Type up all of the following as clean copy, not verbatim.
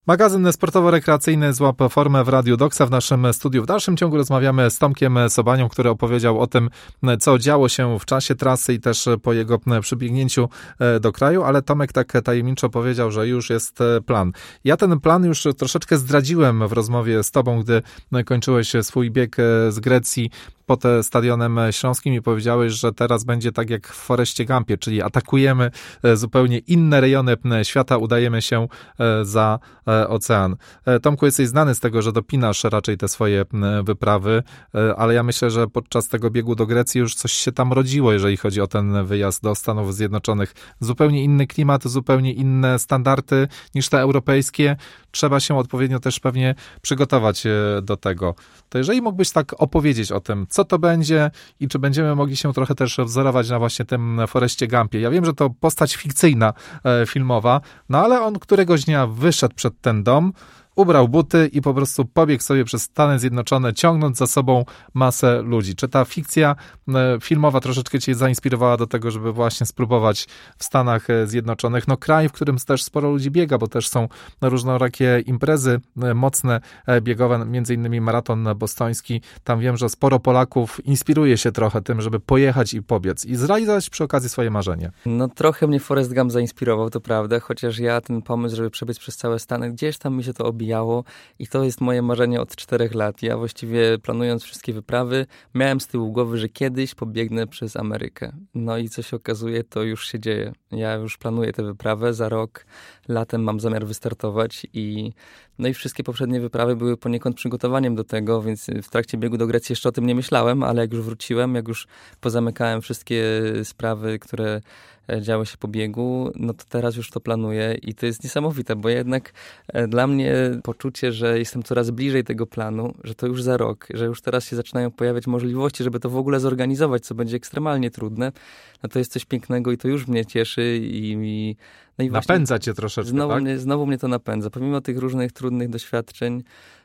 Magazyn sportowo-rekreacyjny złap formę w Radiu Doksa w naszym studiu. W dalszym ciągu rozmawiamy z Tomkiem Sobanią, który opowiedział o tym, co działo się w czasie trasy i też po jego przybiegnięciu do kraju, ale Tomek tak tajemniczo powiedział, że już jest plan. Ja ten plan już troszeczkę zdradziłem w rozmowie z tobą, gdy kończyłeś swój bieg z Grecji pod Stadionem Śląskim i powiedziałeś, że teraz będzie tak jak w Forreście Gumpie, czyli atakujemy zupełnie inne rejony świata, udajemy się za ocean. Tomku, jesteś znany z tego, że dopinasz raczej te swoje wyprawy, ale ja myślę, że podczas tego biegu do Grecji już coś się tam rodziło, jeżeli chodzi o ten wyjazd do Stanów Zjednoczonych. Zupełnie inny klimat, zupełnie inne standardy niż te europejskie. Trzeba się odpowiednio też pewnie przygotować do tego. To jeżeli mógłbyś tak opowiedzieć o tym, co to będzie i czy będziemy mogli się trochę też wzorować na właśnie tym Forreście Gumpie. Ja wiem, że to postać fikcyjna, filmowa, no ale on któregoś dnia wyszedł przed ten dom, ubrał buty i po prostu pobiegł sobie przez Stany Zjednoczone, ciągnąc za sobą masę ludzi. Czy ta fikcja filmowa troszeczkę cię zainspirowała do tego, żeby właśnie spróbować w Stanach Zjednoczonych? No kraj, w którym też sporo ludzi biega, bo też są różnorakie imprezy mocne, biegowe, między innymi maraton bostoński. Tam wiem, że sporo Polaków inspiruje się trochę tym, żeby pojechać i pobiec i zrealizować przy okazji swoje marzenie. No trochę mnie Forrest Gump zainspirował, to prawda, chociaż ja ten pomysł, żeby przebiec przez całe Stany, gdzieś tam mi się to obijało i to jest moje marzenie od 4 lat. Ja właściwie planując wszystkie wyprawy, miałem z tyłu głowy, że kiedyś pobiegnę przez Amerykę. No i co się okazuje, to już się dzieje. Ja już planuję tę wyprawę, za rok latem mam zamiar wystartować i wszystkie poprzednie wyprawy były poniekąd przygotowaniem do tego, więc w trakcie biegu do Grecji jeszcze o tym nie myślałem, ale jak już wróciłem, jak już pozamykałem wszystkie sprawy, które działy się po biegu, no to teraz już to planuję i to jest niesamowite, bo jednak dla mnie poczucie, że jestem coraz bliżej tego planu, że to już za rok, że już teraz się zaczynają pojawiać możliwości, żeby to w ogóle zorganizować, co będzie ekstremalnie trudne, no to jest coś pięknego i to już mnie cieszy i napędza cię troszeczkę, znowu mnie to napędza. Pomimo tych różnych trudnych doświadczeń,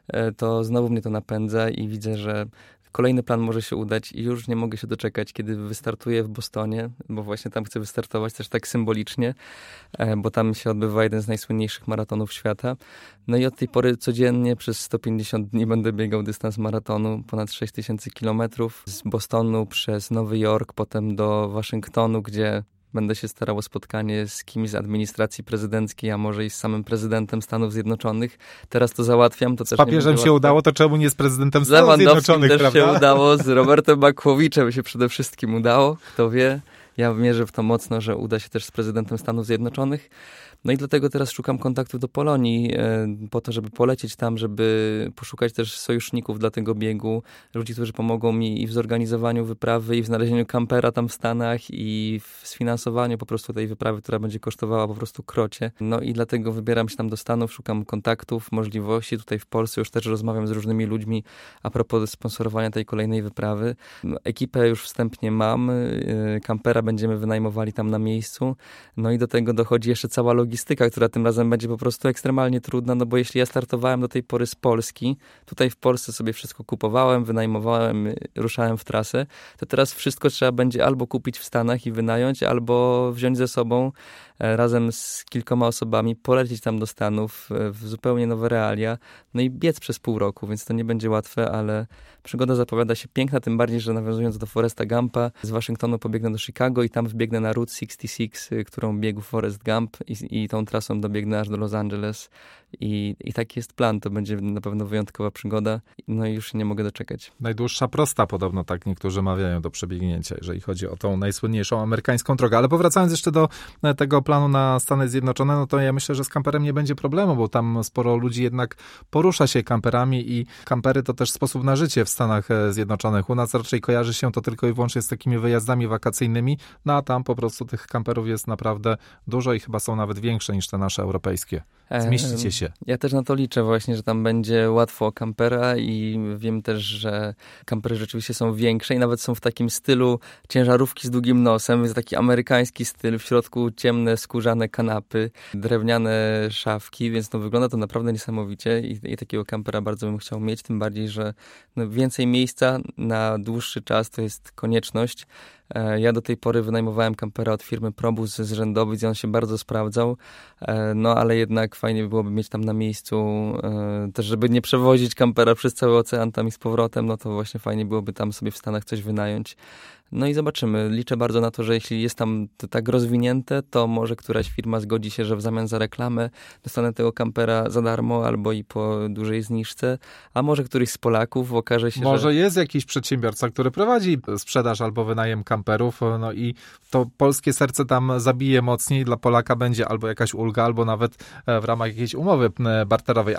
to znowu mnie to napędza i widzę, że kolejny plan może się udać i już nie mogę się doczekać, kiedy wystartuję w Bostonie, bo właśnie tam chcę wystartować też tak symbolicznie, bo tam się odbywa jeden z najsłynniejszych maratonów świata. No i od tej pory codziennie przez 150 dni będę biegał dystans maratonu, ponad 6000 kilometrów z Bostonu przez Nowy Jork, potem do Waszyngtonu, gdzie będę się starał o spotkanie z kimś z administracji prezydenckiej, a może i z samym prezydentem Stanów Zjednoczonych. Teraz to załatwiam. To z papieżem się udało, to czemu nie z prezydentem Stanów Zjednoczonych, też prawda? się udało, z Robertem Makłowiczem się przede wszystkim udało, kto wie. Ja wierzę w to mocno, że uda się też z prezydentem Stanów Zjednoczonych. No i dlatego teraz szukam kontaktów do Polonii, po to, żeby polecieć tam, żeby poszukać też sojuszników dla tego biegu, ludzi, którzy pomogą mi i w zorganizowaniu wyprawy, i w znalezieniu kampera tam w Stanach, i w sfinansowaniu po prostu tej wyprawy, która będzie kosztowała po prostu krocie. No i dlatego wybieram się tam do Stanów, szukam kontaktów, możliwości. Tutaj w Polsce już też rozmawiam z różnymi ludźmi a propos sponsorowania tej kolejnej wyprawy. Ekipę już wstępnie mam, kampera będziemy wynajmowali tam na miejscu. No i do tego dochodzi jeszcze cała logistyka, która tym razem będzie po prostu ekstremalnie trudna, no bo jeśli ja startowałem do tej pory z Polski, tutaj w Polsce sobie wszystko kupowałem, wynajmowałem, ruszałem w trasę, to teraz wszystko trzeba będzie albo kupić w Stanach i wynająć, albo wziąć ze sobą razem z kilkoma osobami, polecieć tam do Stanów w zupełnie nowe realia, no i biec przez pół roku, więc to nie będzie łatwe, ale przygoda zapowiada się piękna, tym bardziej, że nawiązując do Forresta Gumpa, z Waszyngtonu pobiegnę do Chicago i tam wbiegnę na Route 66, którą biegł Forrest Gump i tą trasą dobiegnę aż do Los Angeles i taki jest plan, to będzie na pewno wyjątkowa przygoda, no i już się nie mogę doczekać. Najdłuższa prosta podobno, tak niektórzy mawiają, do przebiegnięcia, jeżeli chodzi o tą najsłynniejszą amerykańską drogę, ale powracając jeszcze do tego planu na Stany Zjednoczone, no to ja myślę, że z kamperem nie będzie problemu, bo tam sporo ludzi jednak porusza się kamperami i kampery to też sposób na życie w Stanach Zjednoczonych. U nas raczej kojarzy się to tylko i wyłącznie z takimi wyjazdami wakacyjnymi, no a tam po prostu tych kamperów jest naprawdę dużo i chyba są nawet większe niż te nasze europejskie. Zmieścicie się. Ja też na to liczę właśnie, że tam będzie łatwo o kampera i wiem też, że kampery rzeczywiście są większe i nawet są w takim stylu ciężarówki z długim nosem, jest taki amerykański styl, w środku ciemne drewniane, skórzane kanapy, drewniane szafki, więc no wygląda to naprawdę niesamowicie i takiego kampera bardzo bym chciał mieć, tym bardziej, że no więcej miejsca na dłuższy czas to jest konieczność. Ja do tej pory wynajmowałem kampera od firmy Probus z Rzędowic i on się bardzo sprawdzał, no ale jednak fajnie by byłoby mieć tam na miejscu, też żeby nie przewozić kampera przez cały ocean tam i z powrotem, no to właśnie fajnie byłoby tam sobie w Stanach coś wynająć. No i zobaczymy. Liczę bardzo na to, że jeśli jest tam to tak rozwinięte, to może któraś firma zgodzi się, że w zamian za reklamę dostanę tego kampera za darmo albo i po dużej zniżce, a może któryś z Polaków okaże się, może jest jakiś przedsiębiorca, który prowadzi sprzedaż albo wynajem kamperów, no i to polskie serce tam zabije mocniej, dla Polaka będzie albo jakaś ulga, albo nawet w ramach jakiejś umowy barterowej.